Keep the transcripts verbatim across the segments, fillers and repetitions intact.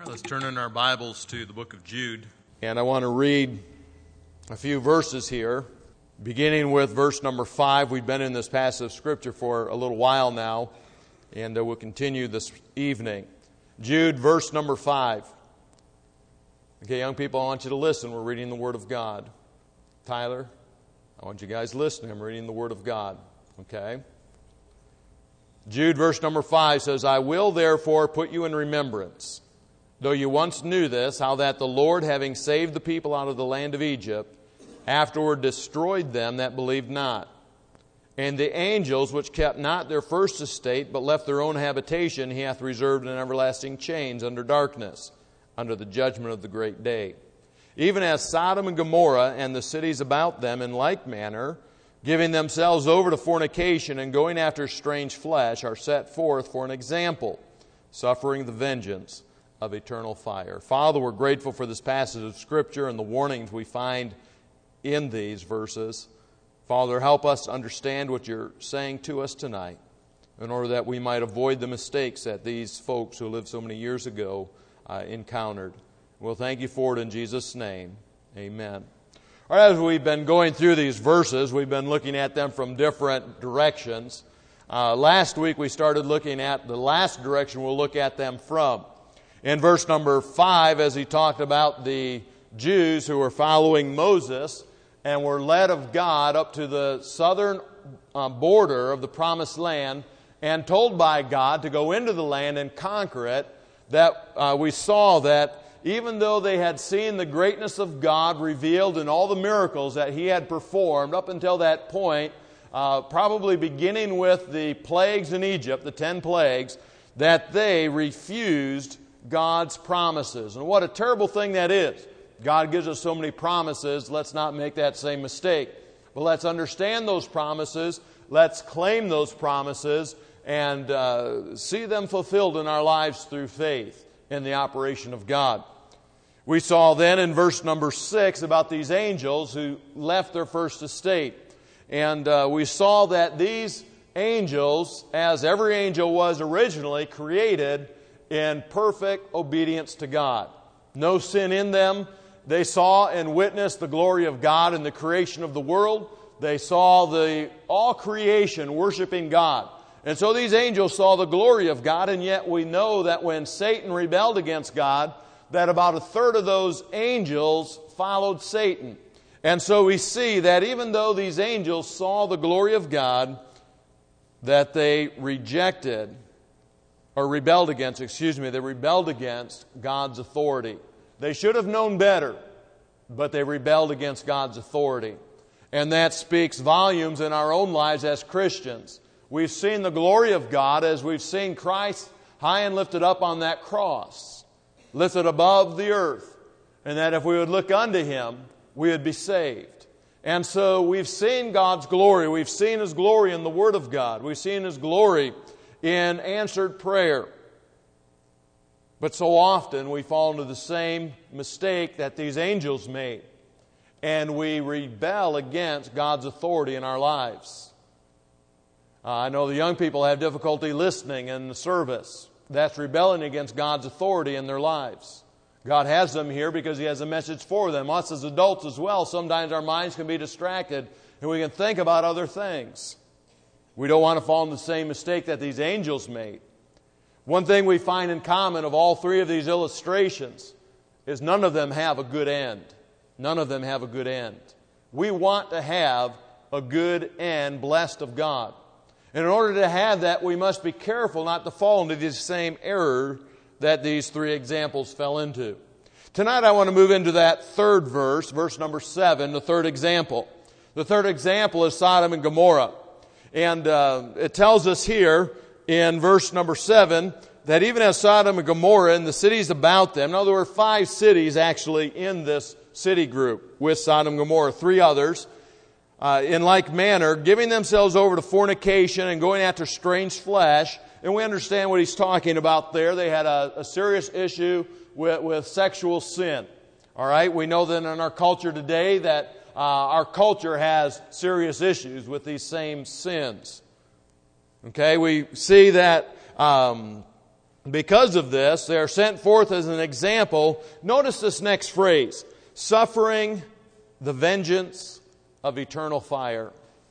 All right, let's turn in our Bibles to the book of Jude. And I want to read a few verses here, beginning with verse number five. We've been in this passage of Scripture for a little while now, and uh, we'll continue this evening. Jude, verse number five. Okay, young people, I want you to listen. We're reading the Word of God. Tyler, I want you guys listening. I'm reading the Word of God. Okay? Jude, verse number five says, I will therefore put you in remembrance, though you once knew this, how that the Lord, having saved the people out of the land of Egypt, afterward destroyed them that believed not. And the angels, which kept not their first estate, but left their own habitation, he hath reserved in everlasting chains under darkness, under the judgment of the great day. Even as Sodom and Gomorrah and the cities about them in like manner, giving themselves over to fornication and going after strange flesh, are set forth for an example, suffering the vengeance of eternal fire. Father, we're grateful for this passage of Scripture and the warnings we find in these verses. Father, help us to understand what you're saying to us tonight in order that we might avoid the mistakes that these folks who lived so many years ago uh, encountered. We'll thank you for it in Jesus' name. Amen. All right, as we've been going through these verses, we've been looking at them from different directions. Uh, last week we started looking at the last direction we'll look at them from. In verse number five, as he talked about the Jews who were following Moses and were led of God up to the southern uh, border of the promised land and told by God to go into the land and conquer it, that uh, we saw that even though they had seen the greatness of God revealed in all the miracles that He had performed up until that point, uh, probably beginning with the plagues in Egypt, the ten plagues, that they refused God's promises. And what a terrible thing that is. God gives us so many promises. Let's not make that same mistake. But let's understand those promises. Let's claim those promises and uh, see them fulfilled in our lives through faith in the operation of God. We saw then in verse number six about these angels who left their first estate. And uh, we saw that these angels, as every angel was originally created, in perfect obedience to God. No sin in them. They saw and witnessed the glory of God in the creation of the world. They saw the all creation worshiping God. And so these angels saw the glory of God, and yet we know that when Satan rebelled against God, that about a third of those angels followed Satan. And so we see that even though these angels saw the glory of God, that they rejected or rebelled against, excuse me, they rebelled against God's authority. They should have known better, but they rebelled against God's authority. And that speaks volumes in our own lives as Christians. We've seen the glory of God as we've seen Christ high and lifted up on that cross, lifted above the earth, and that if we would look unto Him, we would be saved. And so we've seen God's glory. We've seen His glory in the Word of God. We've seen His glory in answered prayer. But so often we fall into the same mistake that these angels made, and we rebel against God's authority in our lives. Uh, I know the young people have difficulty listening in the service. That's rebelling against God's authority in their lives. God has them here because He has a message for them. Us as adults as well, sometimes our minds can be distracted and we can think about other things. We don't want to fall in the same mistake that these angels made. One thing we find in common of all three of these illustrations is none of them have a good end. None of them have a good end. We want to have a good end blessed of God. And in order to have that, we must be careful not to fall into the same error that these three examples fell into. Tonight I want to move into that third verse, verse number seven, the third example. The third example is Sodom and Gomorrah. And uh, it tells us here in verse number seven that even as Sodom and Gomorrah and the cities about them, now there were five cities actually in this city group with Sodom and Gomorrah, three others, uh, in like manner, giving themselves over to fornication and going after strange flesh. And we understand what he's talking about there. They had a, a serious issue with, with sexual sin. All right, we know that in our culture today that uh, our culture has serious issues with these same sins. Okay, we see that um, Because of this, they are sent forth as an example. Notice this next phrase, suffering the vengeance of eternal fire.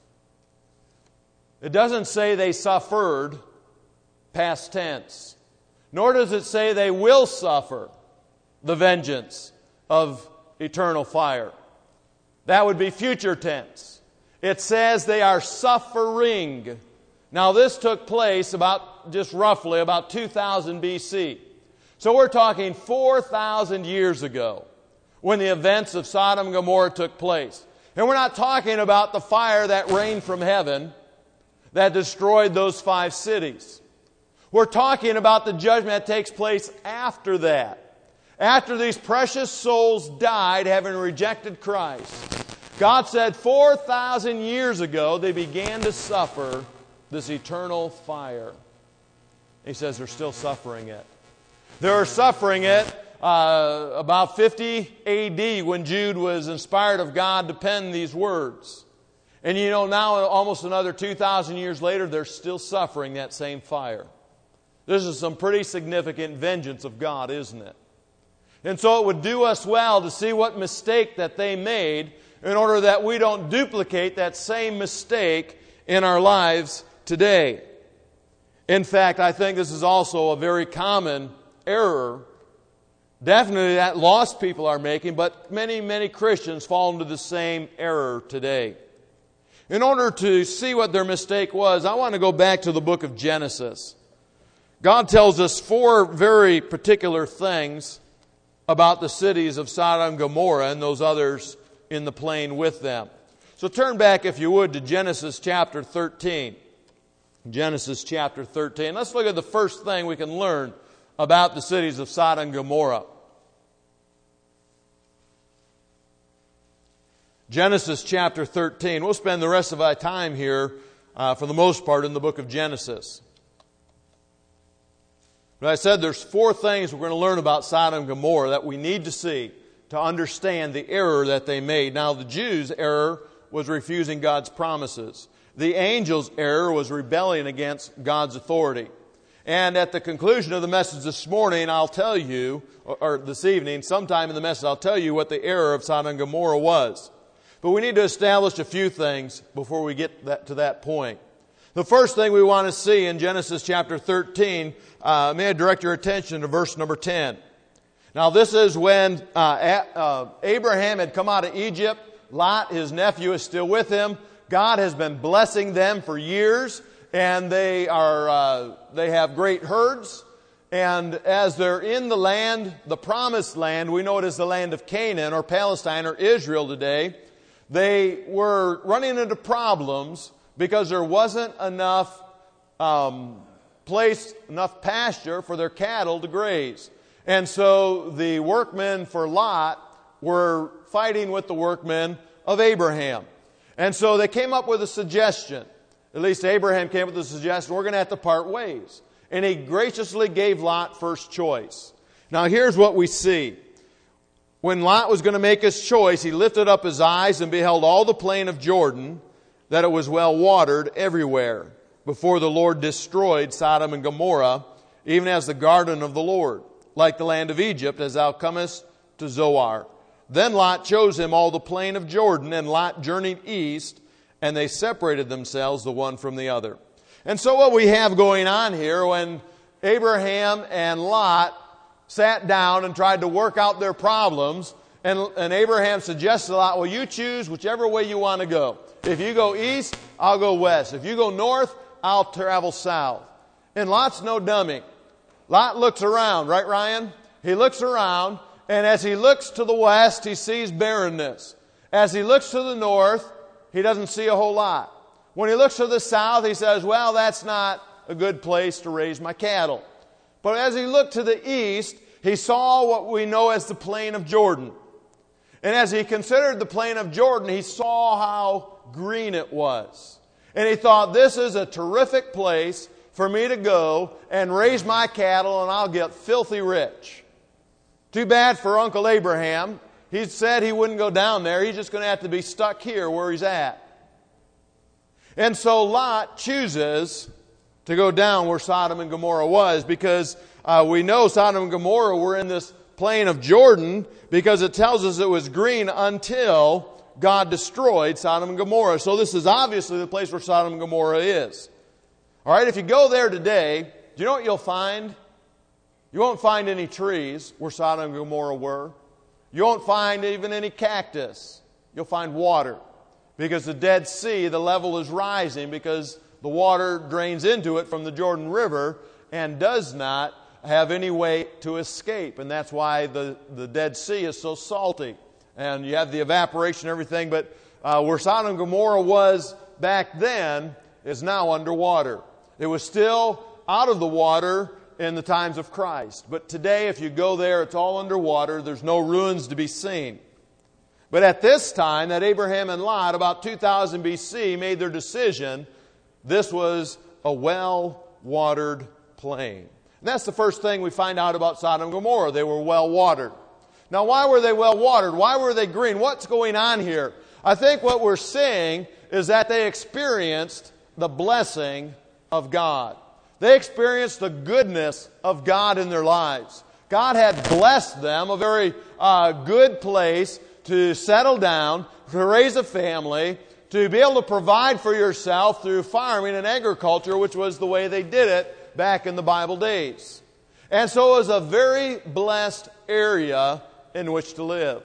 It doesn't say they suffered, past tense. Nor does it say they will suffer the vengeance of eternal fire. That would be future tense. It says they are suffering. Now this took place about, just roughly, about two thousand B C. So we're talking four thousand years ago when the events of Sodom and Gomorrah took place. And we're not talking about the fire that rained from heaven that destroyed those five cities. We're talking about the judgment that takes place after that. After these precious souls died having rejected Christ, God said four thousand years ago they began to suffer this eternal fire. He says they're still suffering it. They were suffering it uh, about fifty A D when Jude was inspired of God to pen these words. And you know, now almost another two thousand years later, they're still suffering that same fire. This is some pretty significant vengeance of God, isn't it? And so it would do us well to see what mistake that they made in order that we don't duplicate that same mistake in our lives today. In fact, I think this is also a very common error, definitely that lost people are making, but many, many Christians fall into the same error today. In order to see what their mistake was, I want to go back to the book of Genesis. God tells us four very particular things about the cities of Sodom and Gomorrah and those others in the plain with them. So turn back, if you would, to Genesis chapter thirteen. Genesis chapter thirteen. Let's look at the first thing we can learn about the cities of Sodom and Gomorrah. Genesis chapter thirteen. We'll spend the rest of our time here, uh, for the most part, in the book of Genesis. But I said there's four things we're going to learn about Sodom and Gomorrah that we need to see to understand the error that they made. Now, the Jews' error was refusing God's promises. The angels' error was rebelling against God's authority. And at the conclusion of the message this morning, I'll tell you, or, or this evening, sometime in the message, I'll tell you what the error of Sodom and Gomorrah was. But we need to establish a few things before we get that, to that point. The first thing we want to see in Genesis chapter thirteen, uh, may I direct your attention to verse number ten. Now this is when uh, uh, Abraham had come out of Egypt. Lot, his nephew, is still with him. God has been blessing them for years, and they are uh, they have great herds. And as they're in the land, the promised land, we know it as the land of Canaan or Palestine or Israel today, they were running into problems because there wasn't enough um, place, enough pasture for their cattle to graze. And so the workmen for Lot were fighting with the workmen of Abraham. And so they came up with a suggestion. At least Abraham came up with a suggestion, we're going to have to part ways. And he graciously gave Lot first choice. Now here's what we see. When Lot was going to make his choice, he lifted up his eyes and beheld all the plain of Jordan, that it was well watered everywhere, before the Lord destroyed Sodom and Gomorrah, even as the garden of the Lord, like the land of Egypt, as thou comest to Zoar. Then Lot chose him all the plain of Jordan, and Lot journeyed east, and they separated themselves the one from the other. And so what we have going on here, when Abraham and Lot sat down and tried to work out their problems, and, and Abraham suggested to Lot, well, you choose whichever way you want to go. If you go east, I'll go west. If you go north, I'll travel south. And Lot's no dummy. Lot looks around, right, Ryan? He looks around, and as he looks to the west, he sees barrenness. As he looks to the north, he doesn't see a whole lot. When he looks to the south, he says, well, that's not a good place to raise my cattle. But as he looked to the east, he saw what we know as the plain of Jordan. And as he considered the plain of Jordan, he saw how green it was. And he thought, this is a terrific place for me to go and raise my cattle, and I'll get filthy rich. Too bad for Uncle Abraham. He said he wouldn't go down there. He's just going to have to be stuck here where he's at. And so Lot chooses to go down where Sodom and Gomorrah was, because Uh, we know Sodom and Gomorrah were in this plain of Jordan because it tells us it was green until God destroyed Sodom and Gomorrah. So this is obviously the place where Sodom and Gomorrah is. All right, if you go there today, do you know what you'll find? You won't find any trees where Sodom and Gomorrah were. You won't find even any cactus. You'll find water. Because the Dead Sea, the level is rising because the water drains into it from the Jordan River and does not have any way to escape. And that's why the, the Dead Sea is so salty. And you have the evaporation and everything. But uh, where Sodom and Gomorrah was back then is now underwater. It was still out of the water in the times of Christ. But today, if you go there, it's all underwater. There's no ruins to be seen. But at this time, that Abraham and Lot, about two thousand B C, made their decision, this was a well-watered plain. And that's the first thing we find out about Sodom and Gomorrah. They were well-watered. Now, why were they well-watered? Why were they green? What's going on here? I think what we're seeing is that they experienced the blessing of God. They experienced the goodness of God in their lives. God had blessed them, a very uh, good place to settle down, to raise a family, to be able to provide for yourself through farming and agriculture, which was the way they did it back in the Bible days. And so it was a very blessed area in which to live.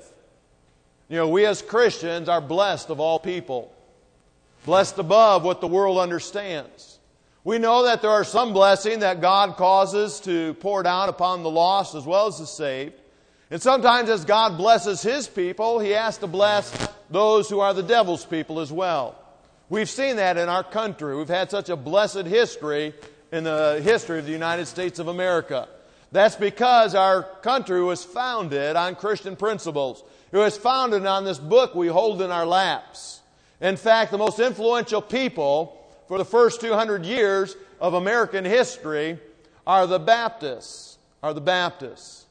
You know, we as Christians are blessed of all people. Blessed above what the world understands. We know that there are some blessing that God causes to pour down upon the lost as well as the saved. And sometimes as God blesses His people, He has to bless those who are the devil's people as well. We've seen that in our country. We've had such a blessed history in the history of the United States of America. That's because our country was founded on Christian principles. It was founded on this book we hold in our laps. In fact, the most influential people for the first two hundred years of American history are the Baptists. Are the Baptists.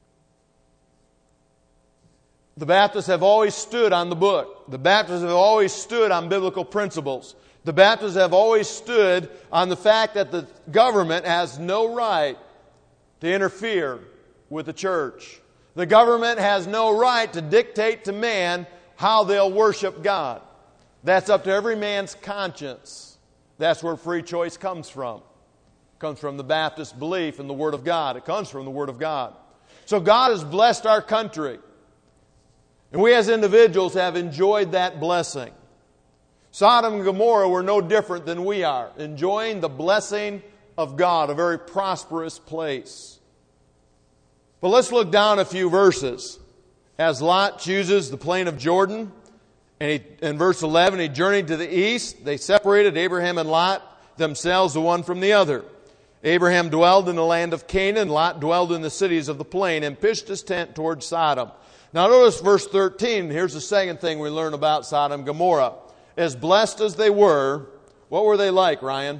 The Baptists have always stood on the book. The Baptists have always stood on biblical principles. The Baptists have always stood on the fact that the government has no right to interfere with the church. The government has no right to dictate to man how they'll worship God. That's up to every man's conscience. That's where free choice comes from. It comes from the Baptist belief in the Word of God. It comes from the Word of God. So God has blessed our country. And we as individuals have enjoyed that blessing. Sodom and Gomorrah were no different than we are, enjoying the blessing of God, a very prosperous place. But let's look down a few verses. As Lot chooses the plain of Jordan, and he, in verse eleven, he journeyed to the east. They separated, Abraham and Lot, themselves the one from the other. Abraham dwelled in the land of Canaan. Lot dwelled in the cities of the plain and pitched his tent toward Sodom. Now notice verse thirteen. Here's the second thing we learn about Sodom and Gomorrah. As blessed as they were, what were they like, Ryan?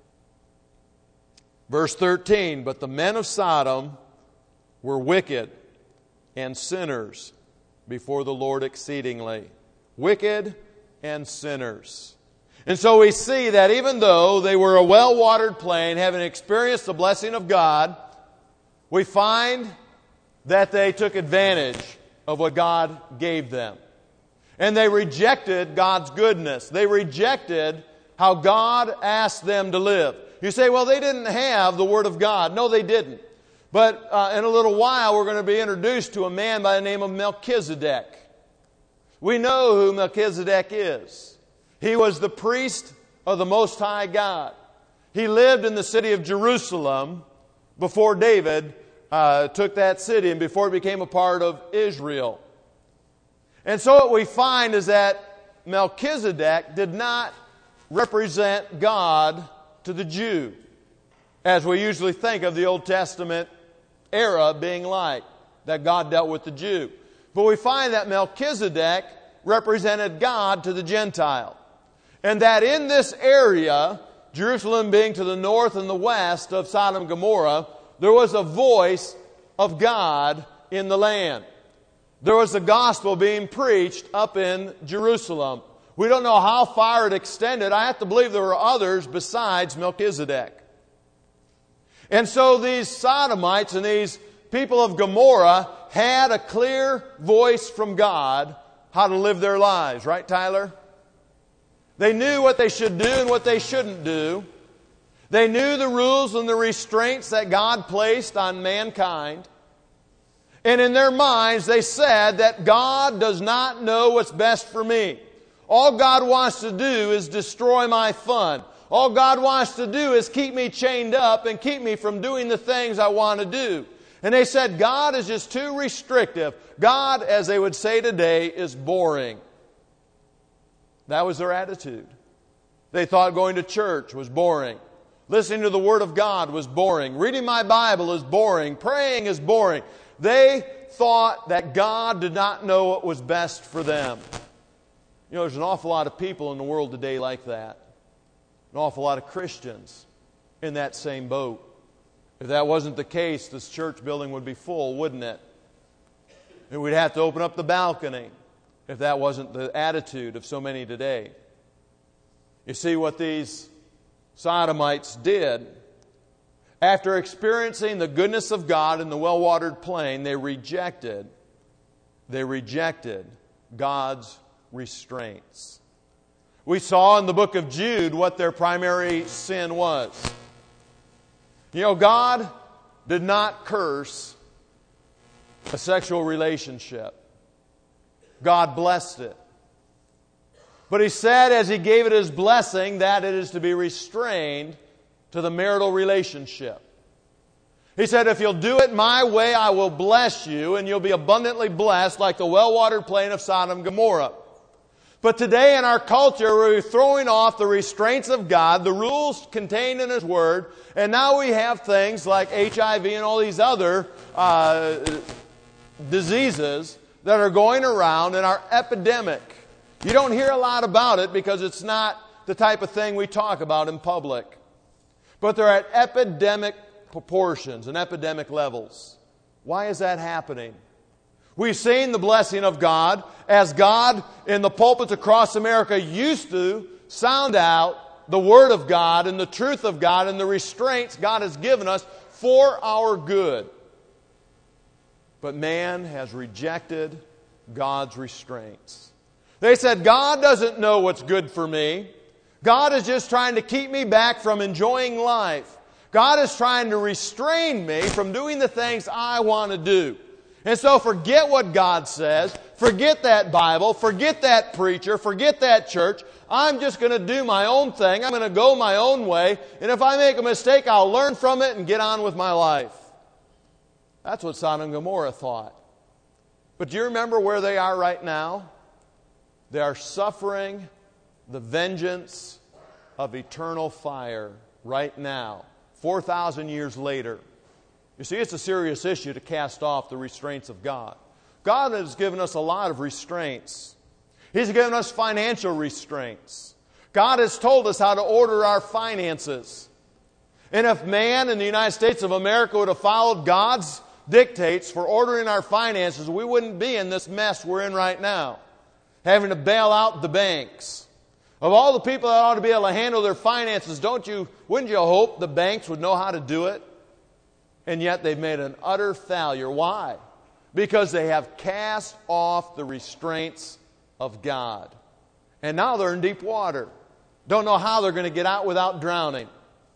Verse thirteen, but the men of Sodom were wicked and sinners before the Lord exceedingly. Wicked and sinners. And so we see that even though they were a well-watered plain, having experienced the blessing of God, we find that they took advantage of what God gave them. And they rejected God's goodness. They rejected how God asked them to live. You say, well, they didn't have the Word of God. No, they didn't. But uh, in a little while, we're going to be introduced to a man by the name of Melchizedek. We know who Melchizedek is. He was the priest of the Most High God. He lived in the city of Jerusalem before David uh, took that city and before it became a part of Israel. And so what we find is that Melchizedek did not represent God to the Jew, as we usually think of the Old Testament era being like, that God dealt with the Jew. But we find that Melchizedek represented God to the Gentile. And that in this area, Jerusalem being to the north and the west of Sodom and Gomorrah, there was a voice of God in the land. There was the gospel being preached up in Jerusalem. We don't know how far it extended. I have to believe there were others besides Melchizedek. And so these Sodomites and these people of Gomorrah had a clear voice from God how to live their lives. Right, Tyler? They knew what they should do and what they shouldn't do. They knew the rules and the restraints that God placed on mankind. And in their minds, they said that God does not know what's best for me. All God wants to do is destroy my fun. All God wants to do is keep me chained up and keep me from doing the things I want to do. And they said, God is just too restrictive. God, as they would say today, is boring. That was their attitude. They thought going to church was boring. Listening to the Word of God was boring. Reading my Bible is boring. Praying is boring. They thought that God did not know what was best for them. You know, there's an awful lot of people in the world today like that. An awful lot of Christians in that same boat. If that wasn't the case, this church building would be full, wouldn't it? And we'd have to open up the balcony if that wasn't the attitude of so many today. You see what these Sodomites did. After experiencing the goodness of God in the well-watered plain, they rejected, they rejected God's restraints. We saw in the book of Jude what their primary sin was. You know, God did not curse a sexual relationship. God blessed it. But He said, as He gave it His blessing, that it is to be restrained to the marital relationship. He said, if you'll do it my way, I will bless you, and you'll be abundantly blessed like the well-watered plain of Sodom and Gomorrah. But today in our culture, we're throwing off the restraints of God, the rules contained in His Word, and now we have things like H I V and all these other uh, diseases that are going around and are epidemic. You don't hear a lot about it because it's not the type of thing we talk about in public. But they're at epidemic proportions and epidemic levels. Why is that happening? We've seen the blessing of God as God in the pulpits across America used to sound out the Word of God and the truth of God and the restraints God has given us for our good. But man has rejected God's restraints. They said, God doesn't know what's good for me. God is just trying to keep me back from enjoying life. God is trying to restrain me from doing the things I want to do. And so forget what God says. Forget that Bible. Forget that preacher. Forget that church. I'm just going to do my own thing. I'm going to go my own way. And if I make a mistake, I'll learn from it and get on with my life. That's what Sodom and Gomorrah thought. But do you remember where they are right now? They are suffering the vengeance of eternal fire right now, four thousand years later. You see, it's a serious issue to cast off the restraints of God. God has given us a lot of restraints. He's given us financial restraints. God has told us how to order our finances. And if man in the United States of America would have followed God's dictates for ordering our finances, we wouldn't be in this mess we're in right now, having to bail out the banks. Of all the people that ought to be able to handle their finances, don't you, wouldn't you hope the banks would know how to do it? And yet they've made an utter failure. Why? Because they have cast off the restraints of God. And now they're in deep water. Don't know how they're going to get out without drowning.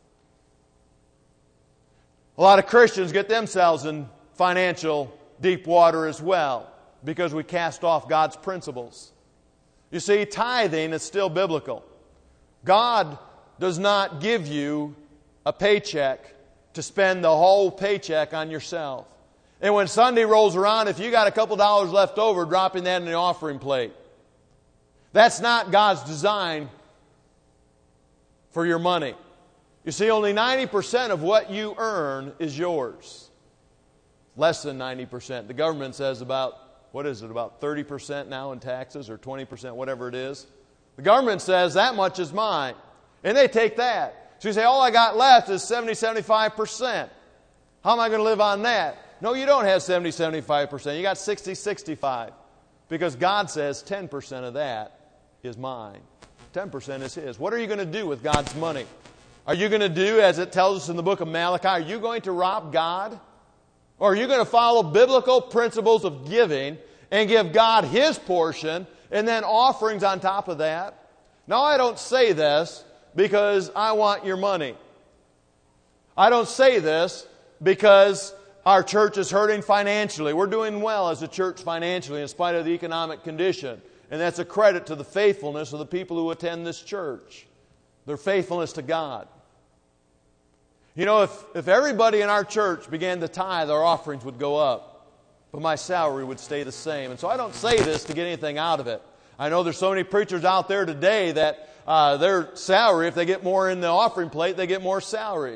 A lot of Christians get themselves in financial deep water as well because we cast off God's principles. You see, tithing is still biblical. God does not give you a paycheck to spend the whole paycheck on yourself. And when Sunday rolls around, if you got a couple dollars left over, dropping that in the offering plate. That's not God's design for your money. You see, only ninety percent of what you earn is yours. Less than ninety percent. The government says about, what is it, about thirty percent now in taxes or twenty percent, whatever it is. The government says that much is mine. And they take that. So you say, all I got left is seventy, seventy-five percent. How am I going to live on that? No, you don't have seventy, seventy-five percent. You got sixty, sixty-five. Because God says ten percent of that is mine. ten percent is His. What are you going to do with God's money? Are you going to do as it tells us in the book of Malachi? Are you going to rob God? Or are you going to follow biblical principles of giving and give God His portion and then offerings on top of that? Now, I don't say this because I want your money. I don't say this because our church is hurting financially. We're doing well as a church financially in spite of the economic condition. And that's a credit to the faithfulness of the people who attend this church. Their faithfulness to God. You know, if, if everybody in our church began to tithe, our offerings would go up. But my salary would stay the same. And so I don't say this to get anything out of it. I know there's so many preachers out there today that uh, their salary, if they get more in the offering plate, they get more salary.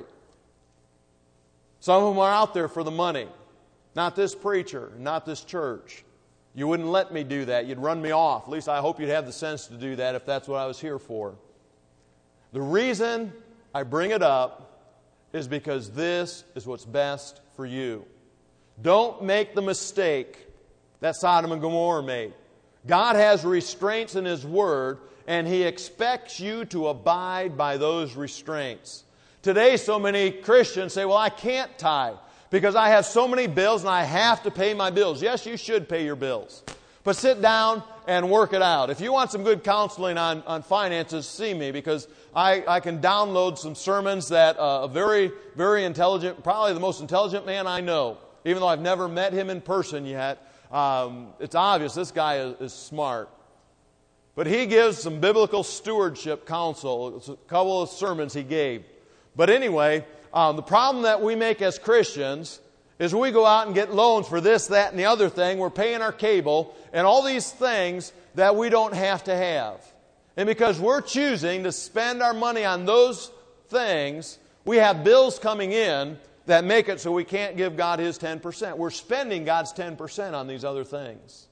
Some of them are out there for the money. Not this preacher, not this church. You wouldn't let me do that. You'd run me off. At least I hope you'd have the sense to do that if that's what I was here for. The reason I bring it up is because this is what's best for you. Don't make the mistake that Sodom and Gomorrah made. God has restraints in His Word, and He expects you to abide by those restraints. Today, so many Christians say, well, I can't tithe because I have so many bills and I have to pay my bills. Yes, you should pay your bills. But sit down and work it out. If you want some good counseling on, on finances, see me, because I, I can download some sermons that uh, a very, very intelligent, probably the most intelligent man I know, even though I've never met him in person yet, um, it's obvious this guy is, is smart. But he gives some biblical stewardship counsel, it's a couple of sermons he gave. But anyway, um, the problem that we make as Christians is we go out and get loans for this, that, and the other thing. We're paying our cable and all these things that we don't have to have. And because we're choosing to spend our money on those things, we have bills coming in that make it so we can't give God His ten percent. We're spending God's ten percent on these other things.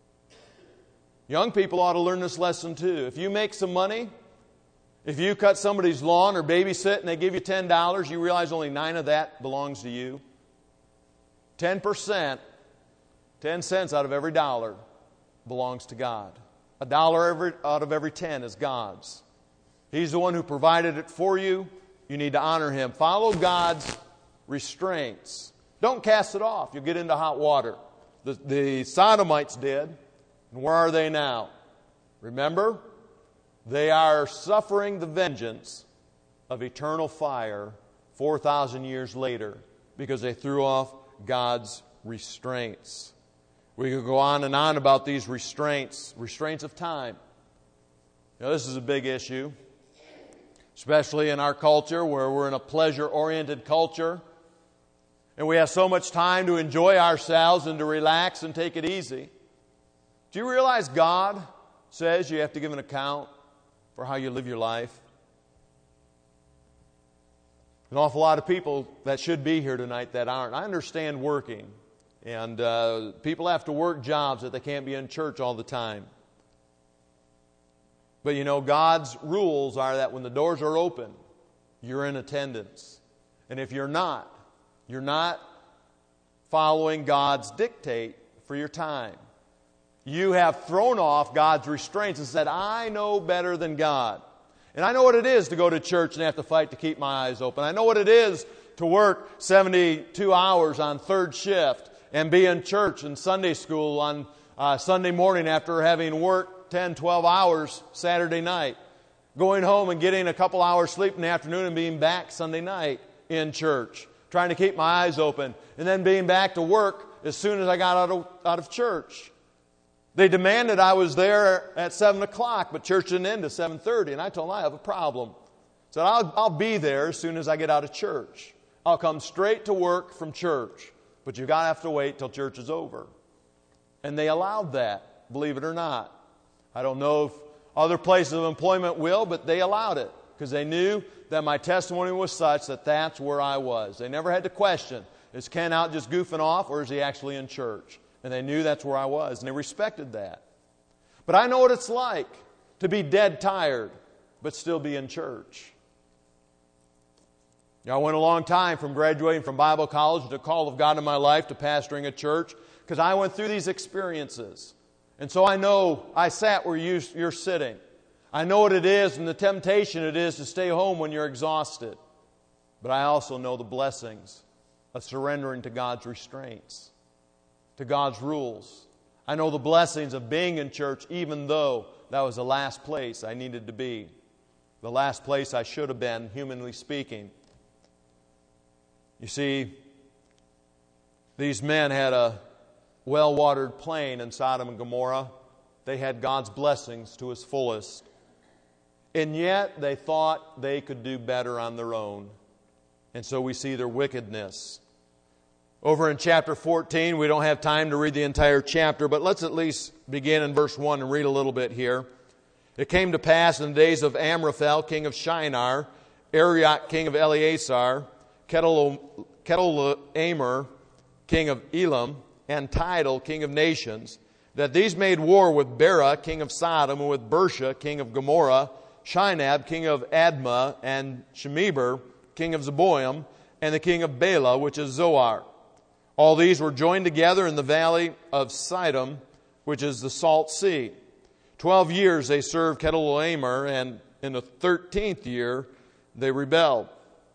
Young people ought to learn this lesson too. If you make some money, if you cut somebody's lawn or babysit and they give you ten dollars, you realize only nine of that belongs to you. ten percent, ten cents out of every dollar belongs to God. A dollar every, out of every ten is God's. He's the one who provided it for you. You need to honor Him. Follow God's restraints. Don't cast it off. You'll get into hot water. The, the Sodomites did. And where are they now? Remember? They are suffering the vengeance of eternal fire four thousand years later because they threw off God's restraints. We could go on and on about these restraints, restraints of time. You know, this is a big issue, especially in our culture where we're in a pleasure-oriented culture and we have so much time to enjoy ourselves and to relax and take it easy. Do you realize God says you have to give an account for how you live your life? An awful lot of people that should be here tonight that aren't. I understand working. And uh, people have to work jobs that they can't be in church all the time. But you know, God's rules are that when the doors are open, you're in attendance. And if you're not, you're not following God's dictate for your time. You have thrown off God's restraints and said, I know better than God. And I know what it is to go to church and have to fight to keep my eyes open. I know what it is to work seventy-two hours on third shift and be in church and Sunday school on uh, Sunday morning after having worked ten, twelve hours Saturday night. Going home and getting a couple hours sleep in the afternoon and being back Sunday night in church. Trying to keep my eyes open. And then being back to work as soon as I got out of, out of church. They demanded I was there at seven o'clock, but church didn't end at seven thirty. And I told them I have a problem. I said, I'll, I'll be there as soon as I get out of church. I'll come straight to work from church. But you've got to have to wait till church is over. And they allowed that, believe it or not. I don't know if other places of employment will, but they allowed it. Because they knew that my testimony was such that that's where I was. They never had to question, is Ken out just goofing off or is he actually in church? And they knew that's where I was, and they respected that. But I know what it's like to be dead tired, but still be in church. You know, I went a long time from graduating from Bible college to the call of God in my life to pastoring a church because I went through these experiences. And so I know I sat where you, you're sitting. I know what it is and the temptation it is to stay home when you're exhausted. But I also know the blessings of surrendering to God's restraints, to God's rules. I know the blessings of being in church even though that was the last place I needed to be. The last place I should have been, humanly speaking. You see, these men had a well-watered plain in Sodom and Gomorrah. They had God's blessings to His fullest. And yet they thought they could do better on their own. And so we see their wickedness. Over in chapter fourteen, we don't have time to read the entire chapter, but let's at least begin in verse one and read a little bit here. It came to pass in the days of Amraphel, king of Shinar, Arioch, king of Eleazar, Chedorlaomer, king of Elam, and Tidal, king of nations, that these made war with Bera, king of Sodom, and with Bersha, king of Gomorrah, Shinab, king of Admah, and Shemeber, king of Zeboim, and the king of Bela, which is Zoar. All these were joined together in the valley of Sidom, which is the Salt Sea. Twelve years they served Chedorlaomer, and in the thirteenth year they rebelled.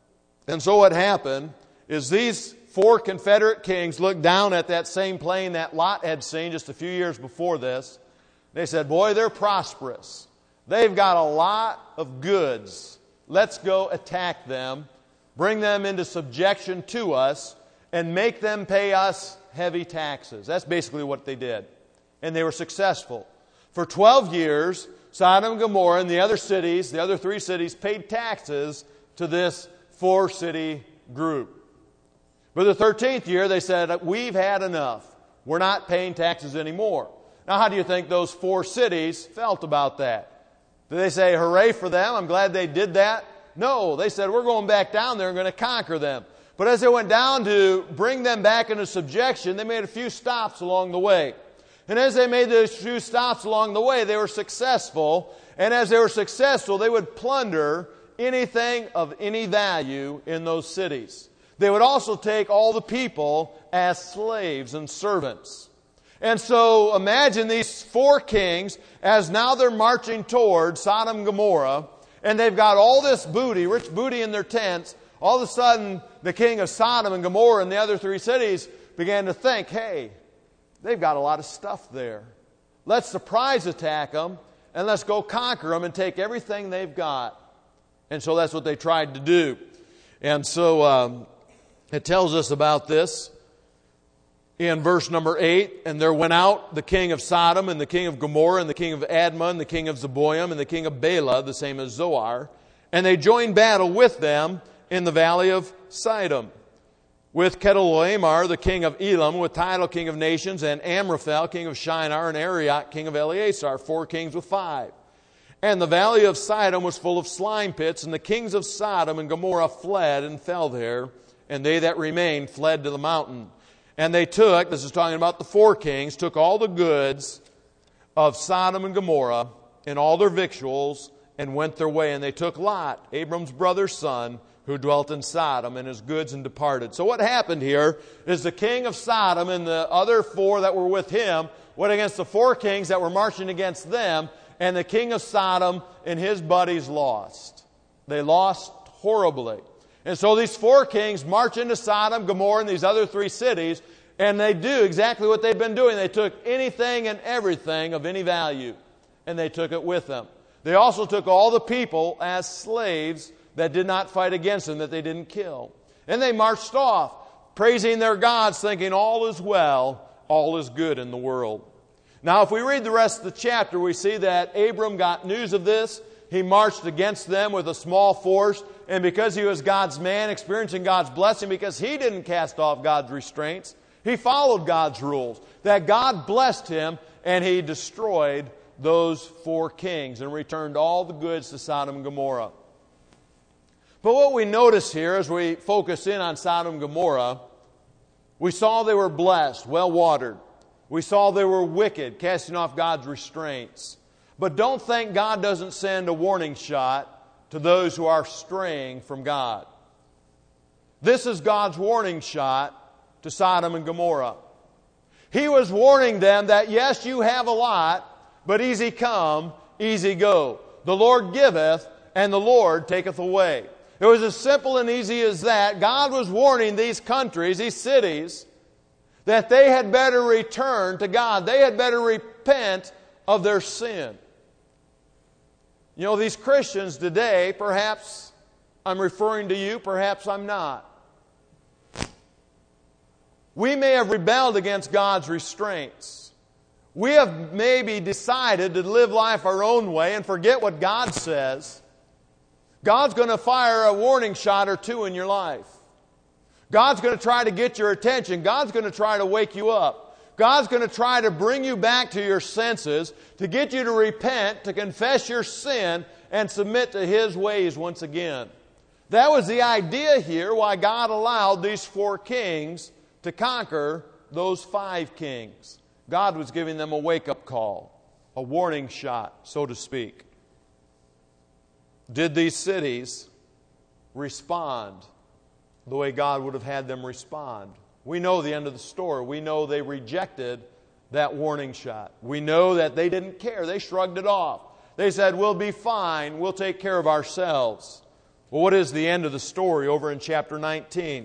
And so what happened is these four Confederate kings looked down at that same plain that Lot had seen just a few years before this. They said, boy, they're prosperous. They've got a lot of goods. Let's go attack them, bring them into subjection to us, and make them pay us heavy taxes. That's basically what they did. And they were successful. For twelve years, Sodom and Gomorrah and the other cities, the other three cities, paid taxes to this four-city group. But the thirteenth year, they said, we've had enough. We're not paying taxes anymore. Now, how do you think those four cities felt about that? Did they say, hooray for them, I'm glad they did that? No, they said, we're going back down there and going to conquer them. But as they went down to bring them back into subjection, they made a few stops along the way. And as they made those few stops along the way, they were successful. And as they were successful, they would plunder anything of any value in those cities. They would also take all the people as slaves and servants. And so imagine these four kings as now they're marching toward Sodom and Gomorrah, and they've got all this booty, rich booty in their tents. All of a sudden, the king of Sodom and Gomorrah and the other three cities began to think, hey, they've got a lot of stuff there. Let's surprise attack them, and let's go conquer them and take everything they've got. And so that's what they tried to do. And so um, it tells us about this in verse number eight. And there went out the king of Sodom and the king of Gomorrah and the king of Admah and the king of Zeboim and the king of Bela, the same as Zoar. And they joined battle with them in the valley of Sidom, with Chedorlaomer, the king of Elam, with Tidal, king of nations, and Amraphel, king of Shinar, and Arioch, king of Eleazar, four kings with five. And the valley of Sidom was full of slime pits, and the kings of Sodom and Gomorrah fled and fell there, and they that remained fled to the mountain. And they took, this is talking about the four kings, took all the goods of Sodom and Gomorrah and all their victuals and went their way. And they took Lot, Abram's brother's son, who dwelt in Sodom, and his goods, and departed. So what happened here is the king of Sodom and the other four that were with him went against the four kings that were marching against them, and the king of Sodom and his buddies lost. They lost horribly. And so these four kings march into Sodom, Gomorrah, and these other three cities, and they do exactly what they've been doing. They took anything and everything of any value, and they took it with them. They also took all the people as slaves that did not fight against them, that they didn't kill. And they marched off, praising their gods, thinking all is well, all is good in the world. Now, if we read the rest of the chapter, we see that Abram got news of this. He marched against them with a small force, and because he was God's man, experiencing God's blessing, because he didn't cast off God's restraints, he followed God's rules, that God blessed him, and he destroyed those four kings and returned all the goods to Sodom and Gomorrah. But what we notice here as we focus in on Sodom and Gomorrah, we saw they were blessed, well-watered. We saw they were wicked, casting off God's restraints. But don't think God doesn't send a warning shot to those who are straying from God. This is God's warning shot to Sodom and Gomorrah. He was warning them that, yes, you have a lot, but easy come, easy go. The Lord giveth, and the Lord taketh away. It was as simple and easy as that. God was warning these countries, these cities, that they had better return to God. They had better repent of their sin. You know, these Christians today, perhaps I'm referring to you, perhaps I'm not. We may have rebelled against God's restraints. We have maybe decided to live life our own way and forget what God says. God's going to fire a warning shot or two in your life. God's going to try to get your attention. God's going to try to wake you up. God's going to try to bring you back to your senses, to get you to repent, to confess your sin, and submit to His ways once again. That was the idea here why God allowed these four kings to conquer those five kings. God was giving them a wake-up call, a warning shot, so to speak. Did these cities respond the way God would have had them respond? We know the end of the story. We know they rejected that warning shot. We know that they didn't care. They shrugged it off. They said, we'll be fine. We'll take care of ourselves. Well, what is the end of the story over in chapter nineteen?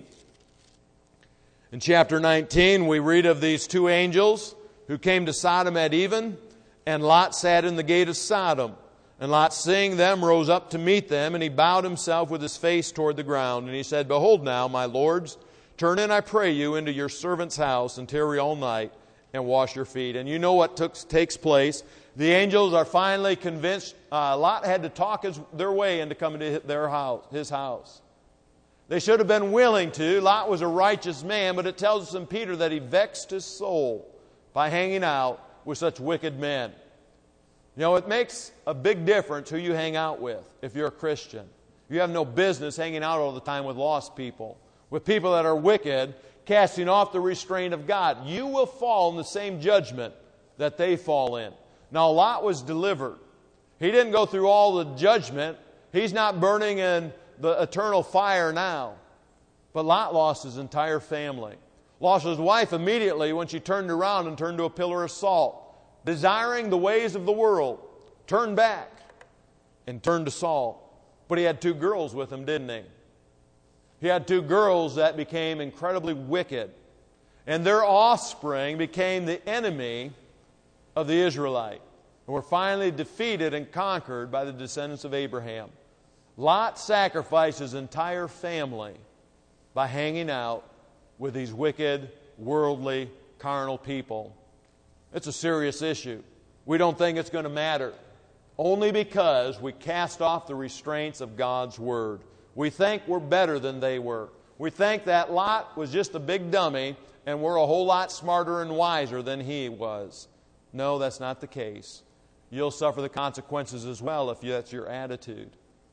In chapter nineteen, we read of these two angels who came to Sodom at even, and Lot sat in the gate of Sodom. And Lot, seeing them, rose up to meet them, and he bowed himself with his face toward the ground. And he said, Behold now, my lords, turn in, I pray you, into your servant's house, and tarry all night, and wash your feet. And you know what took, takes place. The angels are finally convinced. Uh, Lot had to talk his, their way into coming to their house, his house. They should have been willing to. Lot was a righteous man, but it tells us in Peter that he vexed his soul by hanging out with such wicked men. You know, it makes a big difference who you hang out with if you're a Christian. You have no business hanging out all the time with lost people, with people that are wicked, casting off the restraint of God. You will fall in the same judgment that they fall in. Now, Lot was delivered. He didn't go through all the judgment. He's not burning in the eternal fire now. But Lot lost his entire family. Lost his wife immediately when she turned around and turned to a pillar of salt, desiring the ways of the world, turned back and turned to salt. But he had two girls with him, didn't he? He had two girls that became incredibly wicked. And their offspring became the enemy of the Israelite. And were finally defeated and conquered by the descendants of Abraham. Lot sacrificed his entire family by hanging out with these wicked, worldly, carnal people. It's a serious issue. We don't think it's going to matter. Only because we cast off the restraints of God's Word. We think we're better than they were. We think that Lot was just a big dummy and we're a whole lot smarter and wiser than he was. No, that's not the case. You'll suffer the consequences as well if that's your attitude.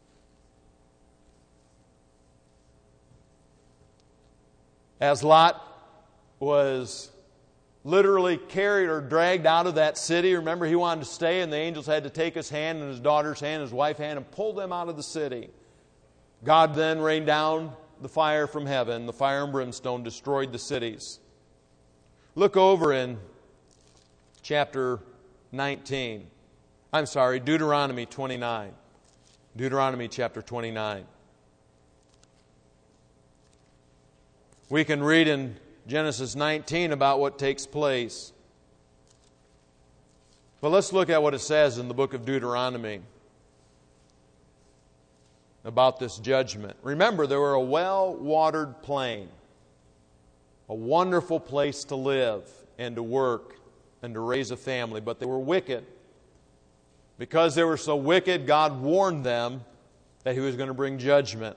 As Lot was literally carried or dragged out of that city, remember he wanted to stay and the angels had to take his hand and his daughter's hand, his wife's hand, and pull them out of the city. God then rained down the fire from heaven. The fire and brimstone destroyed the cities. Look over in chapter nineteen. I'm sorry, Deuteronomy twenty-nine. Deuteronomy chapter twenty-nine. We can read in Genesis nineteen about what takes place. But let's look at what it says in the book of Deuteronomy about this judgment. Remember, they were a well-watered plain, a wonderful place to live and to work and to raise a family, but they were wicked. Because they were so wicked, God warned them that He was going to bring judgment.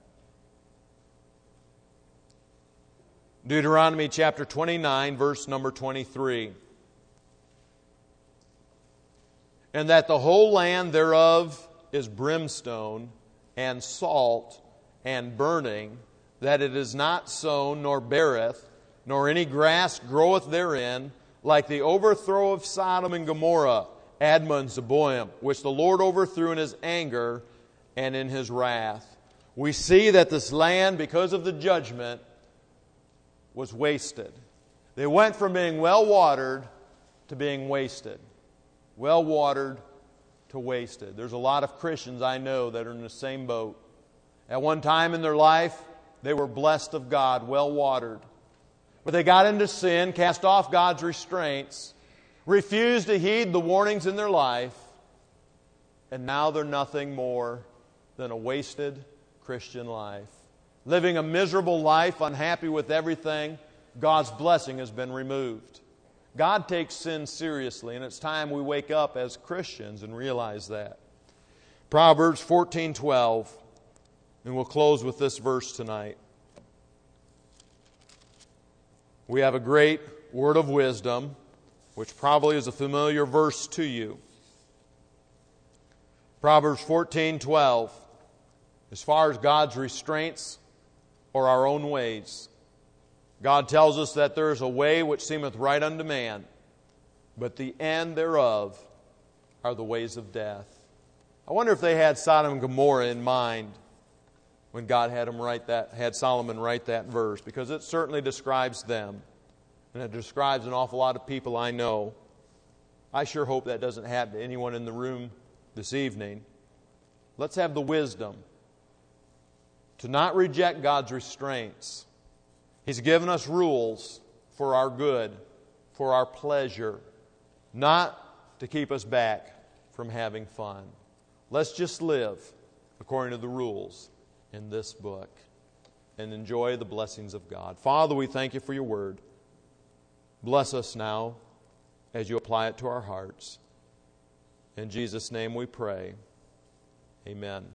Deuteronomy chapter twenty-nine, verse number twenty-three. And that the whole land thereof is brimstone and salt and burning, that it is not sown nor beareth, nor any grass groweth therein, like the overthrow of Sodom and Gomorrah, Admah and Zeboim, which the Lord overthrew in His anger and in His wrath. We see that this land, because of the judgment, was wasted. They went from being well-watered to being wasted. Well-watered to wasted. There's a lot of Christians I know that are in the same boat. At one time in their life, they were blessed of God, well-watered. But they got into sin, cast off God's restraints, refused to heed the warnings in their life, and now they're nothing more than a wasted Christian life. Living a miserable life, unhappy with everything, God's blessing has been removed. God takes sin seriously, and it's time we wake up as Christians and realize that. Proverbs fourteen twelve, and we'll close with this verse tonight. We have a great word of wisdom, which probably is a familiar verse to you. Proverbs fourteen twelve, as far as God's restraints or our own ways, God tells us that there is a way which seemeth right unto man, but the end thereof are the ways of death. I wonder if they had Sodom and Gomorrah in mind when God had him write that, had Solomon write that verse, because it certainly describes them, and it describes an awful lot of people I know. I sure hope that doesn't happen to anyone in the room this evening. Let's have the wisdom to not reject God's restraints. He's given us rules for our good, for our pleasure, not to keep us back from having fun. Let's just live according to the rules in this book and enjoy the blessings of God. Father, we thank you for your word. Bless us now as you apply it to our hearts. In Jesus' name we pray. Amen.